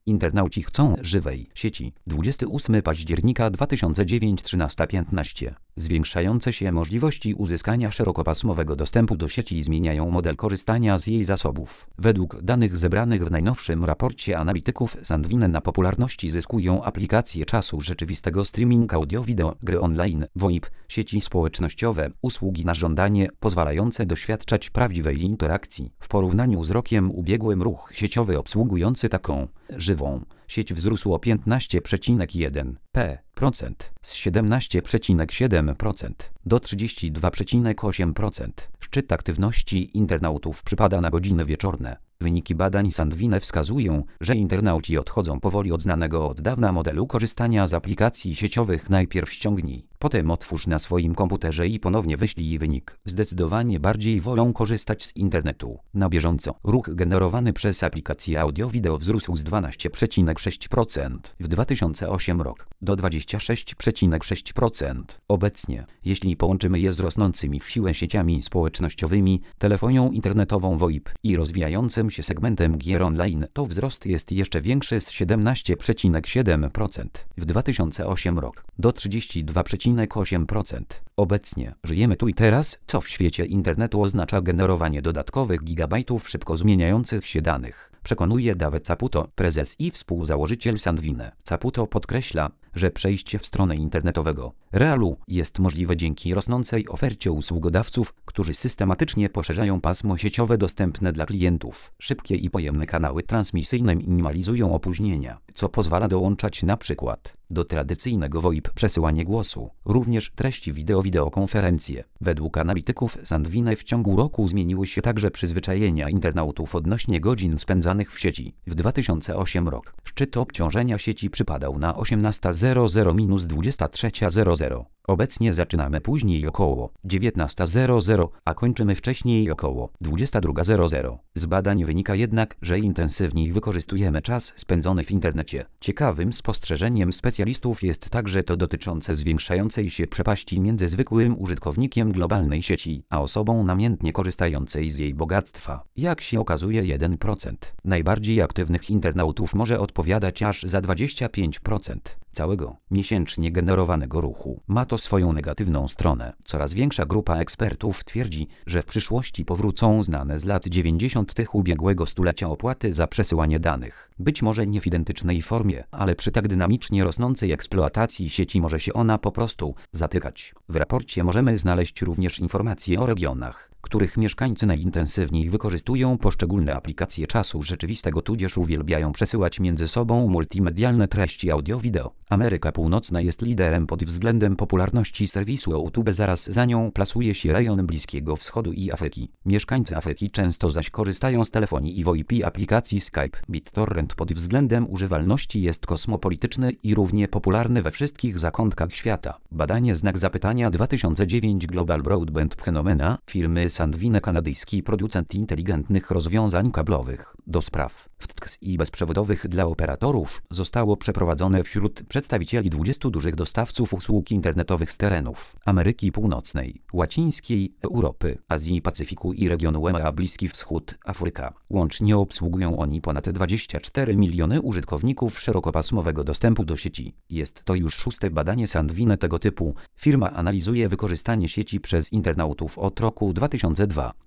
Internauci chcą żywej sieci. 28 października 2009 13:15. Zwiększające się możliwości uzyskania szerokopasmowego dostępu do sieci zmieniają model korzystania z jej zasobów. Według danych zebranych w najnowszym raporcie analityków Sandvine na popularności zyskują aplikacje czasu rzeczywistego, streaming audio-wideo, gry online, VoIP, sieci społecznościowe, usługi na żądanie pozwalające doświadczać prawdziwej interakcji. W porównaniu z rokiem ubiegłym ruch sieciowy obsługujący taką żywą sieć wzrósł o 15,1% z 17,7% do 32,8%. Szczyt aktywności internautów przypada na godziny wieczorne. Wyniki badań Sandvine wskazują, że internauci odchodzą powoli od znanego od dawna modelu korzystania z aplikacji sieciowych. Najpierw ściągnij, potem otwórz na swoim komputerze i ponownie wyślij wynik. Zdecydowanie bardziej wolą korzystać z internetu na bieżąco. Ruch generowany przez aplikacje audio-wideo wzrósł z 12,6% w 2008 roku do 26,6% obecnie. Jeśli połączymy je z rosnącymi w siłę sieciami społecznościowymi, telefonią internetową VoIP i rozwijającym się segmentem gier online, to wzrost jest jeszcze większy z 17,7% w 2008 roku do 32,8% obecnie. Żyjemy tu i teraz, co w świecie internetu oznacza generowanie dodatkowych gigabajtów szybko zmieniających się danych, przekonuje David Caputo, prezes i współzałożyciel Sandvine. Caputo podkreśla, że przejście w stronę internetowego realu jest możliwe dzięki rosnącej ofercie usługodawców, którzy systematycznie poszerzają pasmo sieciowe dostępne dla klientów. Szybkie i pojemne kanały transmisyjne minimalizują opóźnienia, co pozwala dołączać na przykład do tradycyjnego VoIP przesyłanie głosu, również treści wideokonferencje. Według analityków Sandvine w ciągu roku zmieniły się także przyzwyczajenia internautów odnośnie godzin spędzanych w sieci. W 2008 roku szczyt obciążenia sieci przypadał na 18:00–23:00. Obecnie zaczynamy później około 19:00, a kończymy wcześniej około 22:00. Z badań wynika jednak, że intensywniej wykorzystujemy czas spędzony w internecie. Ciekawym spostrzeżeniem specjalistów jest także to dotyczące zwiększającej się przepaści między zwykłym użytkownikiem globalnej sieci, a osobą namiętnie korzystającej z jej bogactwa. Jak się okazuje, 1% najbardziej aktywnych internautów może odpowiadać aż za 25% całego miesięcznie generowanego ruchu. Ma to swoją negatywną stronę. Coraz większa grupa ekspertów twierdzi, że w przyszłości powrócą znane z lat 90. ubiegłego stulecia opłaty za przesyłanie danych. Być może nie w identycznej formie, ale przy tak dynamicznie rosnącej eksploatacji sieci może się ona po prostu zatykać. W raporcie możemy znaleźć również informacje o regionach, których mieszkańcy najintensywniej wykorzystują poszczególne aplikacje czasu rzeczywistego tudzież uwielbiają przesyłać między sobą multimedialne treści audio-wideo. Ameryka Północna jest liderem pod względem popularności serwisu YouTube, zaraz za nią plasuje się rejon Bliskiego Wschodu i Afryki. Mieszkańcy Afryki często zaś korzystają z telefonii i VoIP aplikacji Skype. BitTorrent pod względem używalności jest kosmopolityczny i równie popularny we wszystkich zakątkach świata. Badanie Znak Zapytania 2009 Global Broadband Phenomena firmy Sandvine, kanadyjski producent inteligentnych rozwiązań kablowych do spraw wtks i bezprzewodowych dla operatorów, zostało przeprowadzone wśród przedstawicieli 20 dużych dostawców usług internetowych z terenów Ameryki Północnej, Łacińskiej, Europy, Azji, Pacyfiku i regionu EMEA, Bliski Wschód, Afryka. Łącznie obsługują oni ponad 24 miliony użytkowników szerokopasmowego dostępu do sieci. Jest to już 6. badanie Sandvine tego typu. Firma analizuje wykorzystanie sieci przez internautów od roku 2002.